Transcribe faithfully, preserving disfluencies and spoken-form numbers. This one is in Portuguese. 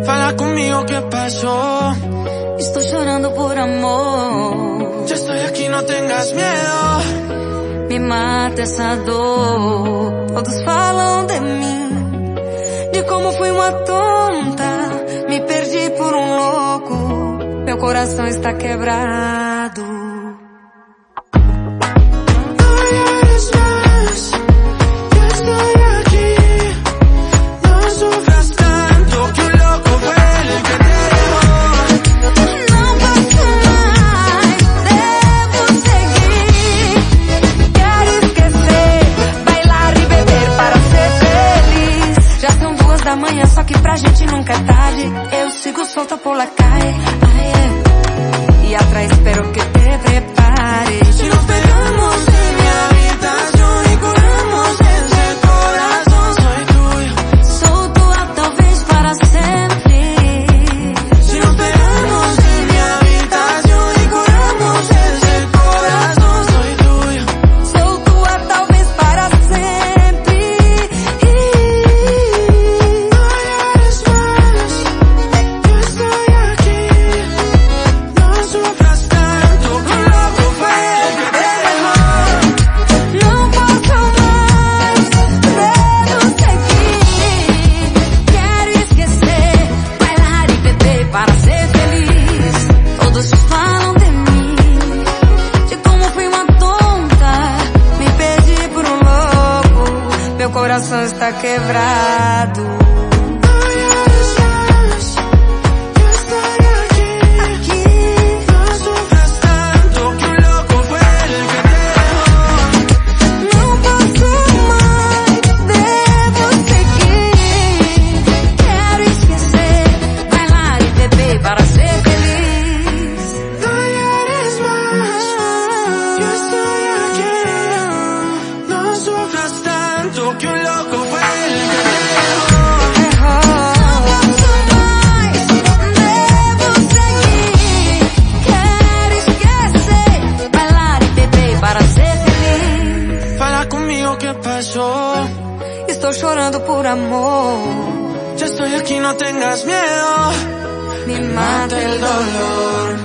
Fala conmigo, ¿qué pasó? Estoy llorando por amor. Yo estoy aquí, no tengas miedo. Me mata essa dor. Todos falam de mim, de como fui uma tonta. Me perdi por um louco. Meu coração está quebrado. Amanhã, só que pra gente nunca é tarde. Eu sigo solta por la calle, ai, é. E atrás espero que te prepares. Si nos pegamos en mi habitación y curamos ese corazón, soy tuyo. Sou tua talvez para sempre. Si nos pegamos en mi habitación y curamos ese corazón, soy tuyo. Sou tua talvez para sempre. Meu coração está quebrado. Que un loco fue el que te dejó. Não posso mais, devo seguir. Quero esquecer, bailar e beber para ser feliz. Fala conmigo, ¿qué pasó? Estou chorando por amor. Yo estoy aquí, no tengas miedo. Me mata el dolor.